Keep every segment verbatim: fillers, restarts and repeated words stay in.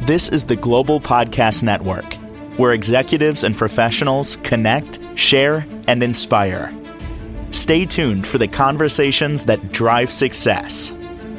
This is the Global Podcast Network, where executives and professionals connect, share, and inspire. Stay tuned for the conversations that drive success.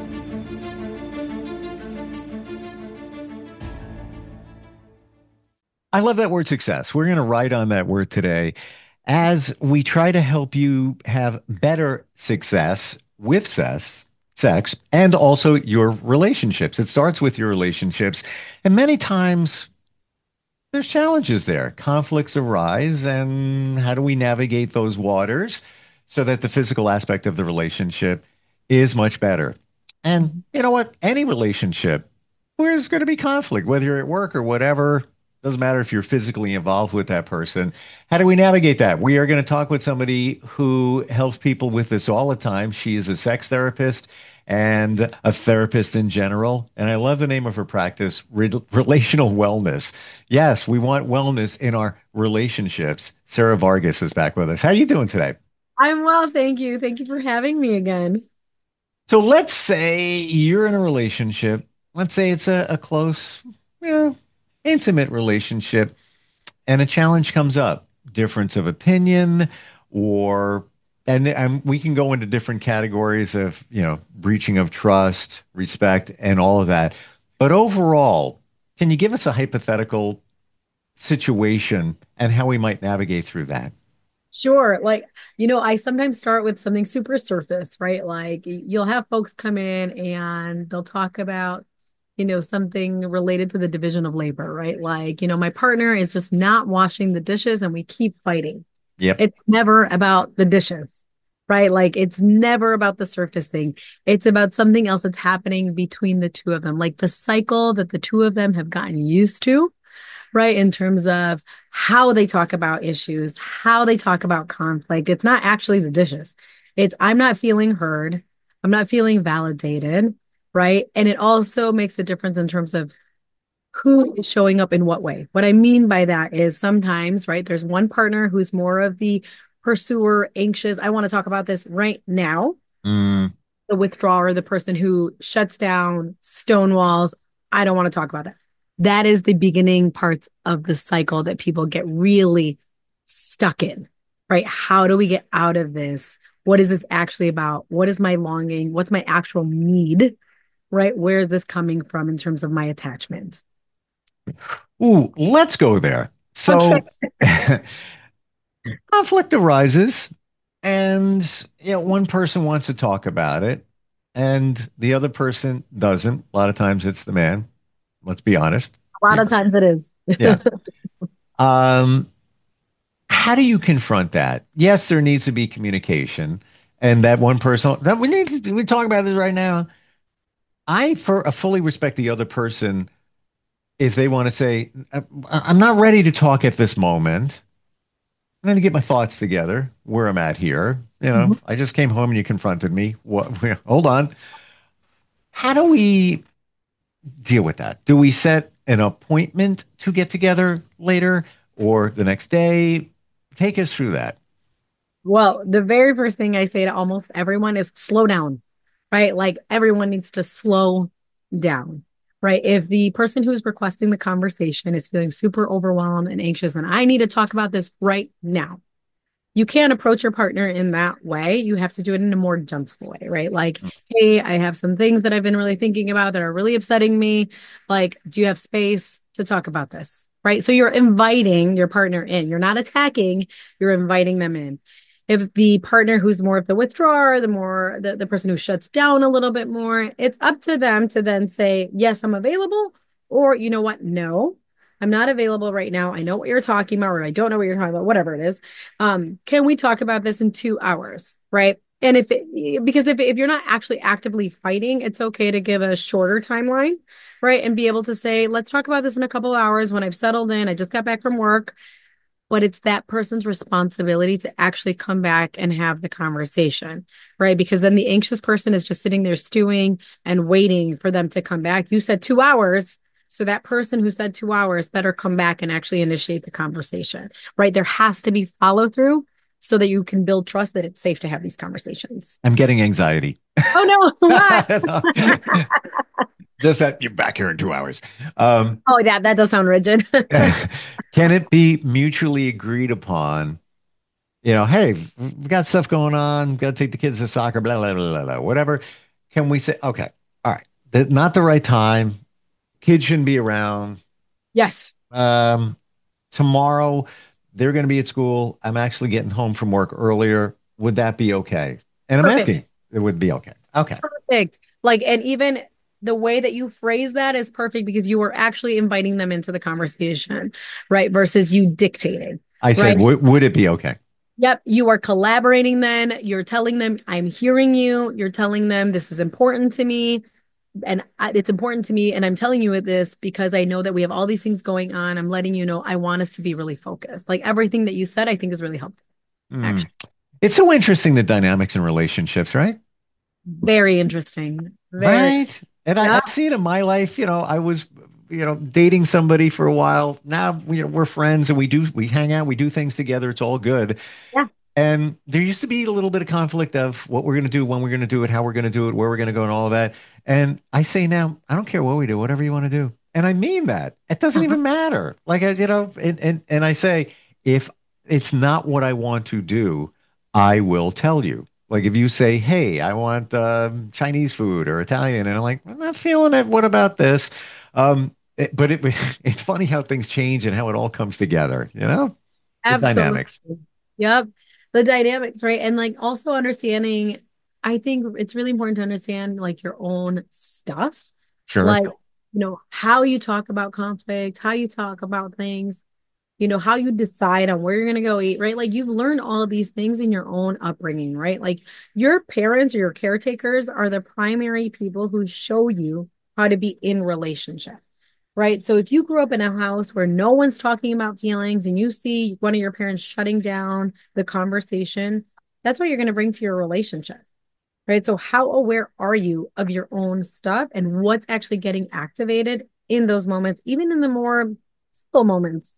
I love that word success. We're going to write on that word today as we try to help you have better success with sex, sex, and also your relationships. It starts with your relationships. And many times there's challenges there. Conflicts arise. And how do we navigate those waters so that the physical aspect of the relationship is much better? And you know what? Any relationship, there's going to be conflict, whether you're at work or whatever. Doesn't matter if you're physically involved with that person. How do we navigate that? We are going to talk with somebody who helps people with this all the time. She is a sex therapist and a therapist in general. And I love the name of her practice, Re- Relational Wellness. Yes, we want wellness in our relationships. Sarah Vargas is back with us. How are you doing today? I'm well, thank you. Thank you for having me again. So let's say you're in a relationship. Let's say it's a, a close, yeah, intimate relationship, and a challenge comes up, difference of opinion, or and, and we can go into different categories of, you know, breaching of trust, respect, and all of that. But overall, can you give us a hypothetical situation and how we might navigate through that? Sure. Like, you know, I sometimes start with something super surface, right? Like you'll have folks come in and they'll talk about, you know, something related to the division of labor, right? Like, you know, my partner is just not washing the dishes and we keep fighting. Yep. It's never about the dishes, right? Like it's never about the surface thing. It's about something else that's happening between the two of them, like the cycle that the two of them have gotten used to, right? In terms of how they talk about issues, how they talk about conflict. It's not actually the dishes. It's, I'm not feeling heard. I'm not feeling validated. Right. And it also makes a difference in terms of who is showing up in what way. What I mean by that is sometimes, right, there's one partner who's more of the pursuer, anxious. I want to talk about this right now. Mm. The withdrawer, the person who shuts down, stonewalls. I don't want to talk about that. That is the beginning parts of the cycle that people get really stuck in, right? How do we get out of this? What is this actually about? What is my longing? What's my actual need? Right? Where is this coming from in terms of my attachment? Ooh, let's go there. So Okay. conflict arises, and you know, one person wants to talk about it, and the other person doesn't. A lot of times it's the man. Let's be honest. A lot of times it is. Yeah. Um, how do you confront that? Yes, there needs to be communication, and that one person that we need to we talk about this right now. I for uh, fully respect the other person if they want to say, "I- I'm not ready to talk at this moment. I'm going to get my thoughts together where I'm at here. You know, Mhm. I just came home and you confronted me. What? Hold on. How do we deal with that? Do we set an appointment to get together later or the next day? Take us through that. Well, the very first thing I say to almost everyone is slow down, right? Like everyone needs to slow down, right? If the person who's requesting the conversation is feeling super overwhelmed and anxious, and I need to talk about this right now, you can't approach your partner in that way. You have to do it in a more gentle way, right? Like, hey, I have some things that I've been really thinking about that are really upsetting me. Like, do you have space to talk about this? Right. So you're inviting your partner in. You're not attacking, you're inviting them in. If the partner who's more of the withdrawer, the more the, the person who shuts down a little bit more, it's up to them to then say, yes, I'm available. Or, you know what? No, I'm not available right now. I know what you're talking about, or I don't know what you're talking about, whatever it is. Um, can we talk about this in two hours? Right. And if it, because if, if you're not actually actively fighting, it's okay to give a shorter timeline, right? And be able to say, let's talk about this in a couple of hours when I've settled in. I just got back from work. But it's that person's responsibility to actually come back and have the conversation, right? Because then the anxious person is just sitting there stewing and waiting for them to come back. You said two hours. So that person who said two hours better come back and actually initiate the conversation, right? There has to be follow through so that you can build trust that it's safe to have these conversations. I'm getting anxiety. Oh no, what? Just that you're back here in two hours. Um, Oh, yeah, that does sound rigid. can it be mutually agreed upon? You know, hey, we got stuff going on. Got to take the kids to soccer, blah, blah, blah, blah, blah, whatever. Can we say, okay, all right, th- not the right time. Kids shouldn't be around. Yes. Um, tomorrow, they're going to be at school. I'm actually getting home from work earlier. Would that be okay? And I'm Perfect. asking, it would be okay. Okay. Perfect. Like, and even the way that you phrase that is perfect because you are actually inviting them into the conversation, right? Versus you dictating, I said, right? would would it be okay? Yep. You are collaborating then. You're telling them, I'm hearing you. You're telling them this is important to me. And I, it's important to me. And I'm telling you this because I know that we have all these things going on. I'm letting you know I want us to be really focused. Like everything that you said, I think is really helpful. Hmm. Actually, It's so interesting, the dynamics in relationships, right? very interesting. Very. Right. And I, I Yeah. see it in my life. You know, I was, you know, dating somebody for a while. Now, you know, we're friends and we do, we hang out, we do things together. It's all good. Yeah. And there used to be a little bit of conflict of what we're going to do, when we're going to do it, how we're going to do it, where we're going to go, and all of that. And I say now, I don't care what we do, whatever you want to do. And I mean that. It doesn't Uh-huh. even matter. Like, I, you know, and, and, and I say, if it's not what I want to do, I will tell you. Like, if you say, hey, I want um, Chinese food or Italian, and I'm like, I'm not feeling it. What about this? Um, it- but it, it's funny how things change and how it all comes together, you know, the Absolutely. dynamics. Yep. The dynamics, right? And like also understanding, I think it's really important to understand like your own stuff, Sure. like, you know, how you talk about conflict, how you talk about things, you know, how you decide on where you're going to go eat, right? Like you've learned all of these things in your own upbringing, right? Like your parents or your caretakers are the primary people who show you how to be in relationship, right? So if you grew up in a house where no one's talking about feelings and you see one of your parents shutting down the conversation, that's what you're going to bring to your relationship, right? So how aware are you of your own stuff and what's actually getting activated in those moments, even in the more simple moments?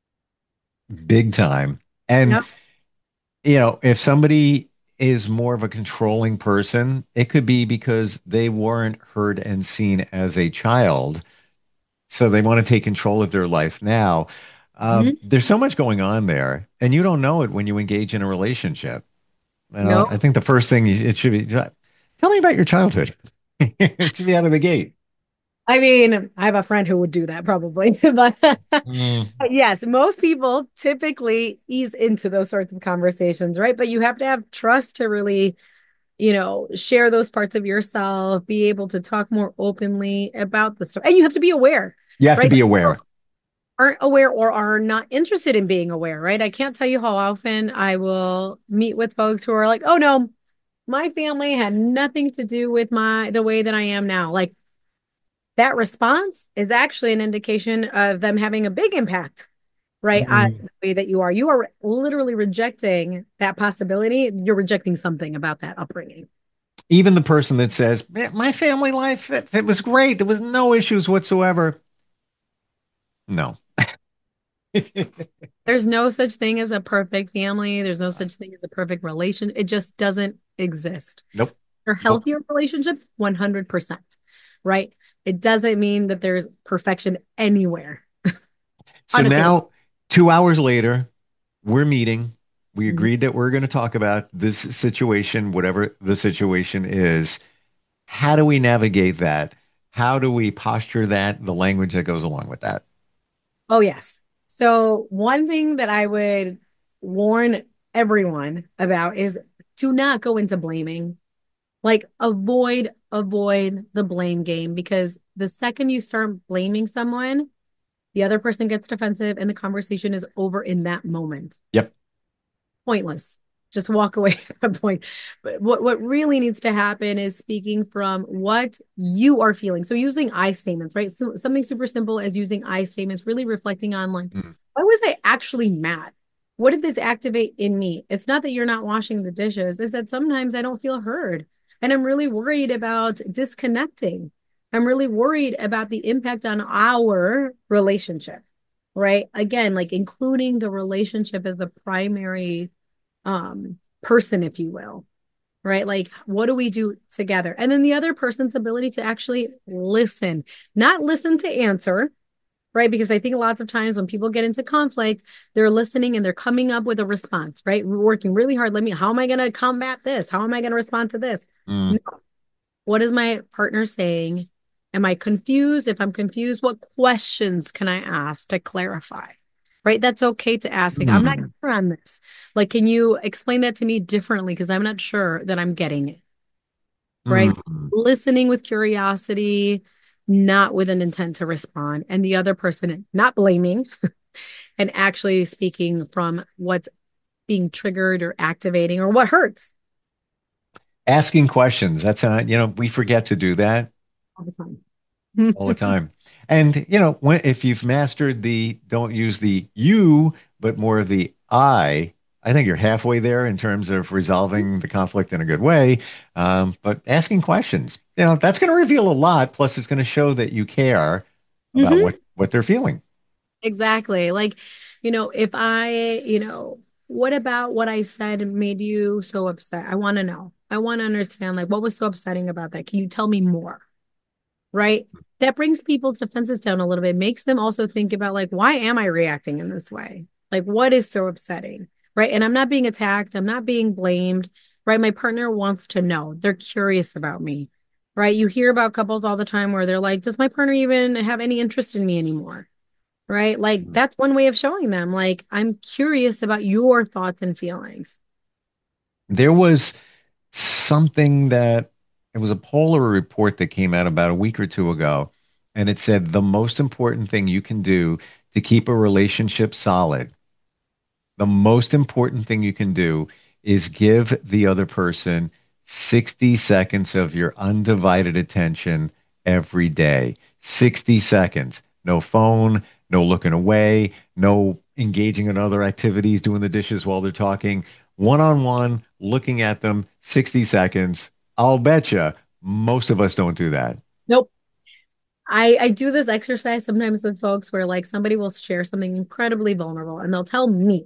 Big time. And, Yep. you know, if somebody is more of a controlling person, it could be because they weren't heard and seen as a child. So they want to take control of their life now. Um, Mhm. there's so much going on there, and you don't know it when you engage in a relationship. You know, I No. think the first thing you, it should be, tell me about your childhood. It should be out of the gate. I mean, I have a friend who would do that probably, but Mm. yes, most people typically ease into those sorts of conversations, right? But you have to have trust to really, you know, share those parts of yourself, be able to talk more openly about the story. And you have to be aware, You have to right? be Some aware. people aren't aware or are not interested in being aware, right? I can't tell you how often I will meet with folks who are like, oh no, my family had nothing to do with my the way that I am now. Like that response is actually an indication of them having a big impact, right? On Mm. the way that you are. You are literally rejecting that possibility. You're rejecting something about that upbringing. Even the person that says, "Man, my family life, it, it was great. There was no issues whatsoever." No. There's no such thing as a perfect family. There's no such thing as a perfect relation. It just doesn't exist. Nope. For Nope. healthier relationships, one hundred percent, right? It doesn't mean that there's perfection anywhere So on a table. now, two hours later, we're meeting. We Mhm. agreed that we're going to talk about this situation, whatever the situation is. How do we navigate that? How do we posture that, the language that goes along with that? Oh, yes. So, one thing that I would warn everyone about is to not go into blaming. Like, avoid, avoid the blame game because the second you start blaming someone, the other person gets defensive and the conversation is over in that moment. Yep. Pointless. Just walk away from that point. But what, what really needs to happen is speaking from what you are feeling. So using I statements, right? So something super simple as using I statements, really reflecting on like, Mm. why was I actually mad? What did this activate in me? It's not that you're not washing the dishes, it's that sometimes I don't feel heard. And I'm really worried about disconnecting. I'm really worried about the impact on our relationship, right? Again, like including the relationship as the primary um person, if you will. right? Like, what do we do together? And then the other person's ability to actually listen, not listen to answer, right? Because I think lots of times when people get into conflict, they're listening and they're coming up with a response, right? We're working really hard. Let me, how am I going to combat this? How am I going to respond to this? Mm. No. What is my partner saying? Am I confused? If I'm confused, what questions can I ask to clarify? Right? That's okay to ask. Like, I'm not Mm. sure on this. Like, can you explain that to me differently? Because I'm not sure that I'm getting it. Right? Mm. Listening with curiosity, not with an intent to respond. And the other person not blaming and actually speaking from what's being triggered or activating or what hurts Asking questions. That's how, you know, we forget to do that all the time. all the time. And, you know, when, if you've mastered the don't use the you, but more of the I, I think you're halfway there in terms of resolving the conflict in a good way. Um, but asking questions, you know, that's going to reveal a lot. Plus, it's going to show that you care about Mhm. what, what they're feeling. Exactly. Like, you know, if I, you know, what about what I said made you so upset? I want to know. I want to understand, like, what was so upsetting about that? Can you tell me more? Right? That brings people's defenses down a little bit, makes them also think about, like, why am I reacting in this way? Like, what is so upsetting? Right? And I'm not being attacked. I'm not being blamed. Right? My partner wants to know. They're curious about me. Right? You hear about couples all the time where they're like, does my partner even have any interest in me anymore? Right? Like that's one way of showing them, like, I'm curious about your thoughts and feelings. There was something that it was a poll or a report that came out about a week or two ago, and it said the most important thing you can do to keep a relationship solid, the most important thing you can do is give the other person sixty seconds of your undivided attention every day. sixty seconds. No phone, no looking away, no engaging in other activities, doing the dishes while they're talking. One on one, looking at them, sixty seconds. I'll bet you most of us don't do that. Nope. I I do this exercise sometimes with folks where, like, somebody will share something incredibly vulnerable and they'll tell me,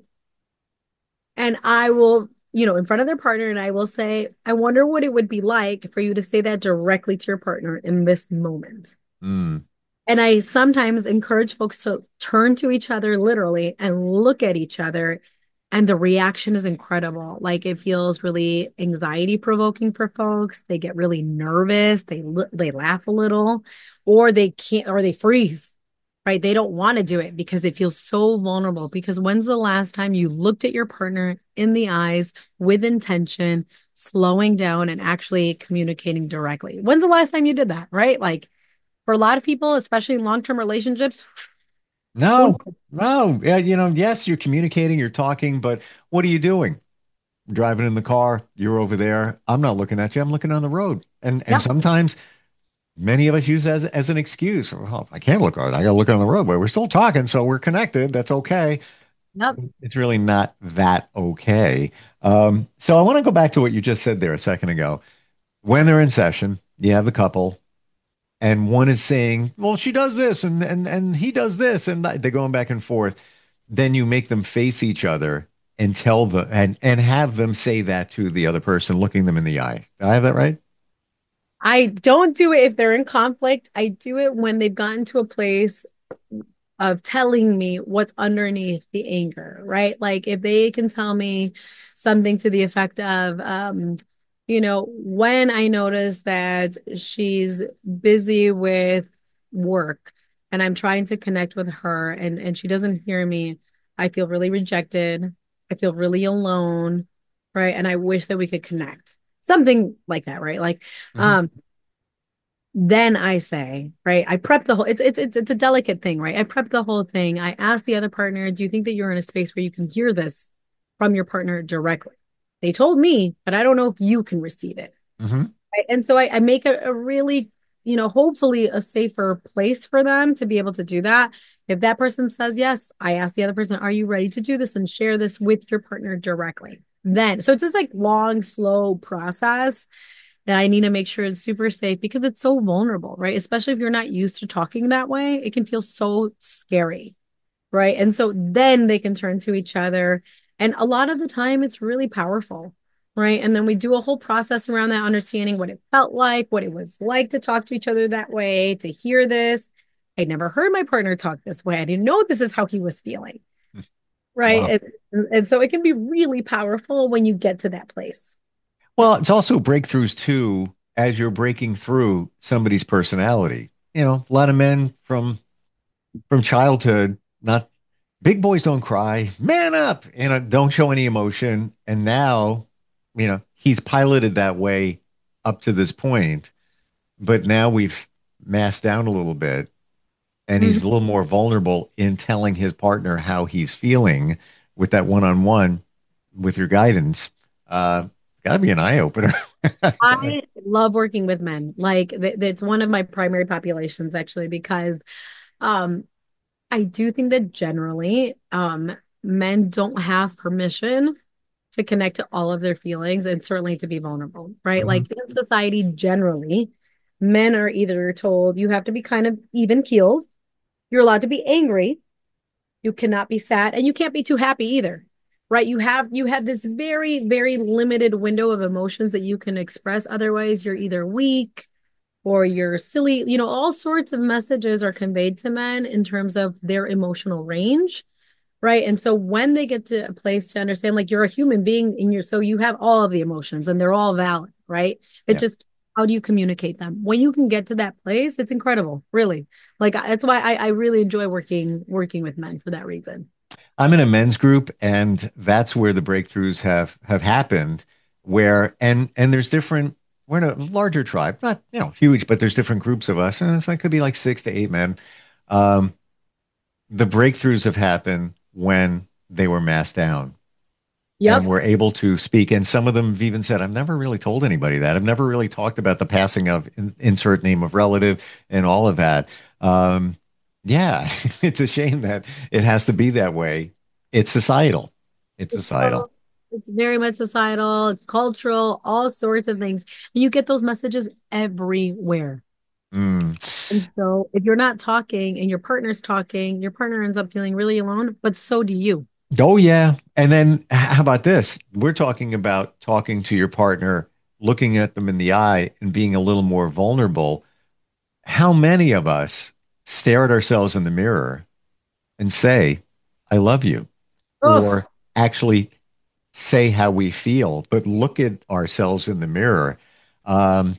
and I will, you know, in front of their partner, and I will say, I wonder what it would be like for you to say that directly to your partner in this moment. Mm. And I sometimes encourage folks to turn to each other literally and look at each other. And the reaction is incredible. Like, it feels really anxiety provoking for folks. They get really nervous. They they laugh a little, or they can't, or they freeze. Right? They don't want to do it because it feels so vulnerable. Because when's the last time you looked at your partner in the eyes with intention, slowing down and actually communicating directly? When's the last time you did that? Right? Like, for a lot of people, especially in long-term relationships. No, no. Yeah, you know, yes, you're communicating, you're talking, but what are you doing? Driving in the car, you're over there. I'm not looking at you. I'm looking on the road. And and Yep. sometimes many of us use as as an excuse. Well, I can't look on. I got to look on the road, but we're still talking, so we're connected. That's okay. Yep. It's really not that okay. Um, so I want to go back to what you just said there a second ago. When they're in session, you have the couple, and one is saying, "Well, she does this, and and and he does this," and they're going back and forth. Then you make them face each other and tell the and and have them say that to the other person, looking them in the eye. Do I have that right? I don't do it if they're in conflict. I do it when they've gotten to a place of telling me what's underneath the anger, right? Like, if they can tell me something to the effect of, um, you know, when I notice that she's busy with work and I'm trying to connect with her, and and she doesn't hear me, I feel really rejected. I feel really alone, right? And I wish that we could connect. Something like that, right? Like, Mhm. um, then I say, right, I prep the whole, it's it's it's it's a delicate thing, right? I prep the whole thing. I ask the other partner, do you think that you're in a space where you can hear this from your partner directly? They told me, but I don't know if you can receive it. Mhm. Right? And so I, I make a, a really, you know, hopefully a safer place for them to be able to do that. If that person says yes, I ask the other person, are you ready to do this and share this with your partner directly? Then, so it's this like long, slow process that I need to make sure it's super safe because it's so vulnerable, right? Especially if you're not used to talking that way, it can feel so scary, right? And so then they can turn to each other. And a lot of the time, it's really powerful. right? And then we do a whole process around that, understanding what it felt like, what it was like to talk to each other that way, to hear this. I'd never heard my partner talk this way. I didn't know this is how he was feeling, Wow. right? And, and so it can be really powerful when you get to that place. Well, it's also breakthroughs too, as you're breaking through somebody's personality. You know, a lot of men from from childhood, not big boys don't cry, man up, you know, don't show any emotion. And now, you know, he's piloted that way up to this point, but now we've masked down a little bit and he's a Mhm. little more vulnerable in telling his partner how he's feeling with that one-on-one with your guidance. Uh, got to be an eye opener. I love working with men. Like th- it's one of my primary populations actually, because um I do think that generally um men don't have permission to connect to all of their feelings and certainly to be vulnerable, right? Mhm. Like in society generally, men are either told you have to be kind of even keeled, you're allowed to be angry, you cannot be sad, and you can't be too happy either. Right? You have you have this very, very limited window of emotions that you can express. Otherwise, you're either weak or you're silly. You know, all sorts of messages are conveyed to men in terms of their emotional range. Right. And so when they get to a place to understand, like you're a human being and you're so you have all of the emotions and they're all valid, right? It Yeah. just how do you communicate them? When you can get to that place, it's incredible, really. Like that's why I, I really enjoy working working with men for that reason. I'm in a men's group, and that's where the breakthroughs have have happened. Where and and there's different. We're in a larger tribe, not you know huge, but there's different groups of us, and it's like could be like six to eight men. Um, the breakthroughs have happened when they were masked down and Yep. were able to speak. And some of them have even said, "I've never really told anybody that. I've never really talked about the passing of in, insert name of relative and all of that." Um, yeah, it's a shame that it has to be that way. It's societal. It's It's societal. so it's very much societal, cultural, all sorts of things. And you get those messages everywhere. Mm. And so if you're not talking and your partner's talking, your partner ends up feeling really alone, but so do you. Oh, yeah. And then how about this? We're talking about talking to your partner, looking at them in the eye and being a little more vulnerable. How many of us stare at ourselves in the mirror and say, I love you, Oh, or actually say how we feel, but look at ourselves in the mirror? Um,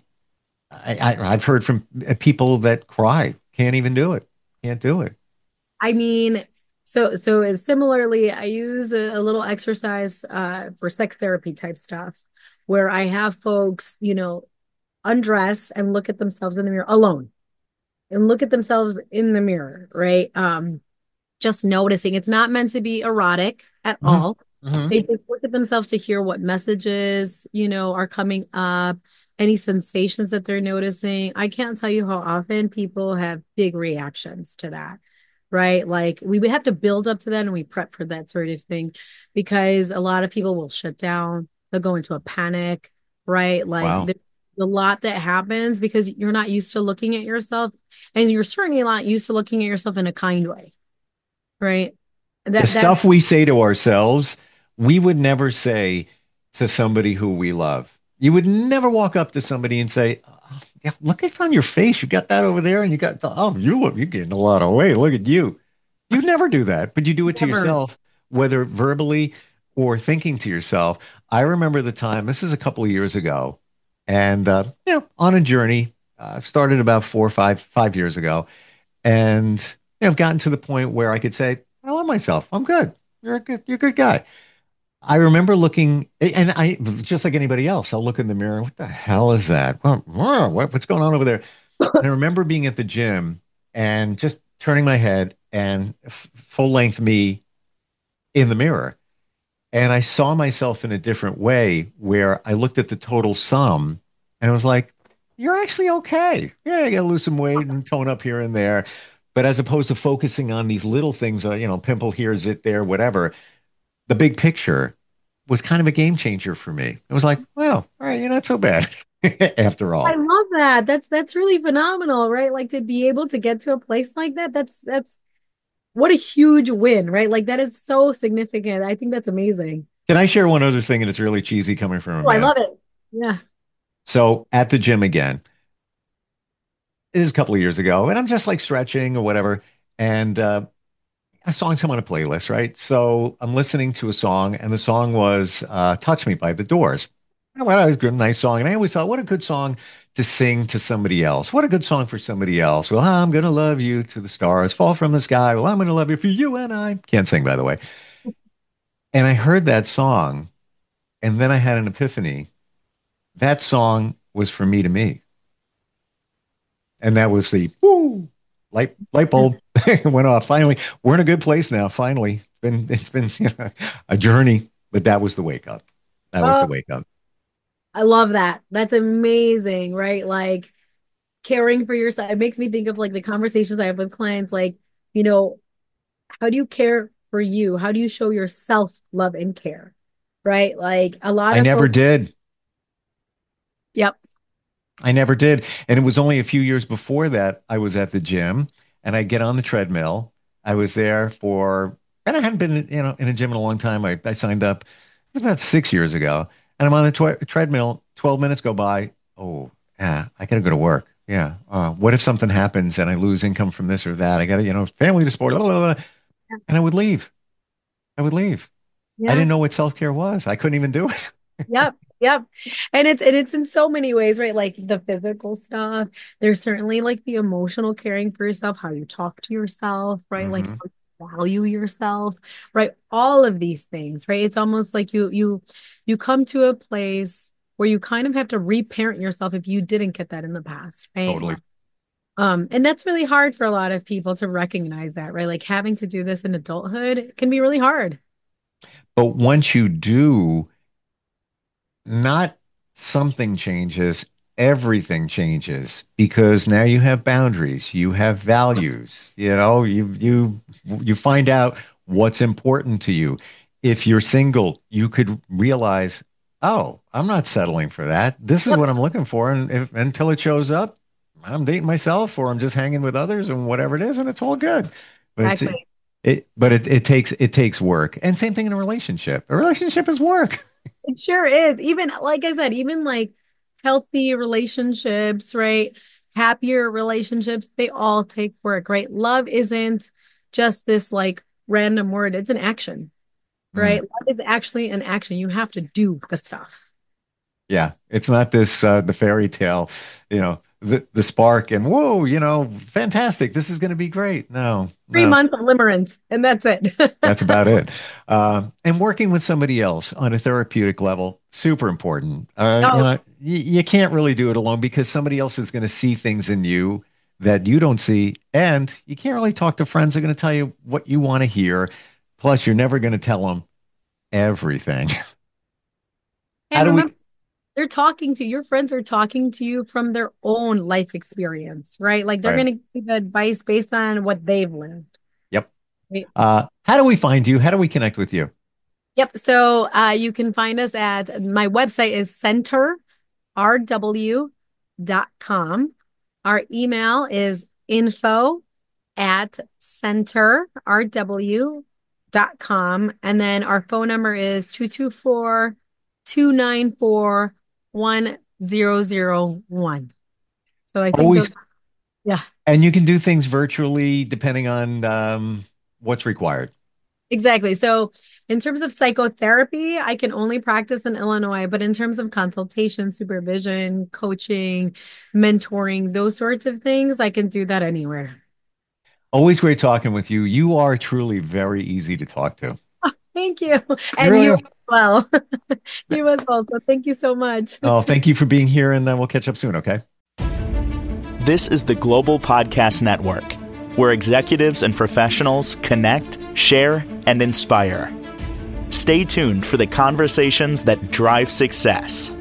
I, I, I've heard from people that cry, can't even do it, can't do it. I mean, so so as similarly, I use a, a little exercise uh for sex therapy type stuff where I have folks, you know, undress and look at themselves in the mirror alone and look at themselves in the mirror, right? Um, just noticing it's not meant to be erotic at Mhm. all. Mhm. They just look at themselves to hear what messages, you know, are coming up, any sensations that they're noticing. I can't tell you how often people have big reactions to that, right? Like we we have to build up to that and we prep for that sort of thing because a lot of people will shut down, they'll go into a panic, right? Like Wow. there's a lot that happens because you're not used to looking at yourself and you're certainly not used to looking at yourself in a kind way, right? The That that stuff we say to ourselves, we would never say to somebody who we love. You would never walk up to somebody and say, "Oh, yeah, look at on your face. You got that over there, and you got the, oh, you look, you're getting a lot of weight. Look at you." You never do that, but you do it to never. yourself, whether verbally or thinking to yourself. I remember the time, this is a couple of years ago, and uh, you know, on a journey. I started about four or five, five years ago, and you know, I've gotten to the point where I could say, I love myself. I'm good. You're a good, you're a good guy. I remember looking, and I just like anybody else, I'll look in the mirror. What the hell is that? What, what- what's going on over there? And I remember being at the gym and just turning my head and f- full length me in the mirror. And I saw myself in a different way where I looked at the total sum and I was like, you're actually okay. Yeah, you got to lose some weight and tone up here and there. But as opposed to focusing on these little things, uh, you know, pimple here, zit there, whatever, the big picture was kind of a game changer for me. It was like, well, all right, you're not so bad after I all. love that. That's that's really phenomenal, right? Like to be able to get to a place like that. That's that's what a huge win, right? Like that is so significant. I think that's amazing. Can I share one other thing? And it's really cheesy coming from a Oh, I man. love it. Yeah. So at the gym again, it is a couple of years ago, and I'm just like stretching or whatever. And uh, a song's come on a playlist, right? So I'm listening to a song, and the song was uh, Touch Me by The Doors. And well, it was a good, nice song. And I always thought, what a good song to sing to somebody else. What a good song for somebody else. Well, I'm going to love you to the stars, fall from the sky. Well, I'm going to love you for you and I. Can't sing, by the way. And I heard that song, and then I had an epiphany. That song was for me to me. And that was the woo, light light bulb went off. Finally, we're in a good place now. Finally, it's been it's been you know, a journey, but that was the wake up. That was the Oh, wake up. I love that. That's amazing, right? Like caring for yourself. It makes me think of like the conversations I have with clients, like, you know, how do you care for you? How do you show yourself love and care? Right? Like a lot I of never folks, did. yep. I never did. And it was only a few years before that I was at the gym and I get on the treadmill. I was there for, and I hadn't been, you know, in a gym in a long time. I, I signed up it was about six years ago, and I'm on the tw treadmill. twelve minutes go by. Oh, yeah, I got to go to work. Yeah. Uh, what if something happens and I lose income from this or that? I got to, you know, family to support, blah, blah, blah. And I would leave. I would leave. I Yeah. didn't know what self-care was. I couldn't even do it. Yep. Yep. And it's and it's in so many ways, right? Like the physical stuff. There's certainly like the emotional caring for yourself, how you talk to yourself, right? Like hmm how you value yourself, right? All of these things, right? It's almost like you you you come to a place where you kind of have to reparent yourself if you didn't get that in the past, right? Totally. Um, and that's really hard for a lot of people to recognize that, right? Like having to do this in adulthood can be really hard. But once you do, not something changes, everything changes because now you have boundaries, you have values, you know, you you you find out what's important to you. If you're single, you could realize, oh, I'm not settling for that. This is Yep, what I'm looking for, and if, until it shows up, I'm dating myself or I'm just hanging with others and whatever it is, and it's all good. But it's it, exactly. it but it, it takes it takes work. And same thing in a relationship. A relationship is work. It sure is. Even like I said, even like healthy relationships, right? Happier relationships, they all take work, right? Love isn't just this like random word, it's an action, Mm. right? Love is actually an action. You have to do the stuff. Yeah, it's not this uh, the fairy tale, you know, the the spark and whoa, you know, fantastic. This is going to be great. No, Three no, months of limerence, and that's it. that's about it. Uh, and working with somebody else on a therapeutic level, super important. Uh, you Oh, know, you, you can't really do it alone because somebody else is going to see things in you that you don't see, and you can't really talk to friends who are going to tell you what you want to hear. Plus, you're never going to tell them everything. How and do we? remember, they're talking to your friends are talking to you from their own life experience, right? Like they're Right. going to give you advice based on what they've lived. Yep. Right? Uh, how do we find you? How do we connect with you? Yep. So uh, you can find us at my website is center r w dot com. Our email is info at center r w dot com. And then our phone number is two two four, two nine four, one zero zero one. So I think those, Always, yeah. and you can do things virtually depending on um, what's required. Exactly. So, in terms of psychotherapy, I can only practice in Illinois, but in terms of consultation, supervision, coaching, mentoring, those sorts of things, I can do that anywhere. Always great talking with you. You are truly very easy to talk to. Thank you. You And really you are. as well. You as well. So, thank you so much. Oh, thank you for being here, and then we'll catch up soon, okay? This is the Global Podcast Network, where executives and professionals connect, share, and inspire. Stay tuned for the conversations that drive success.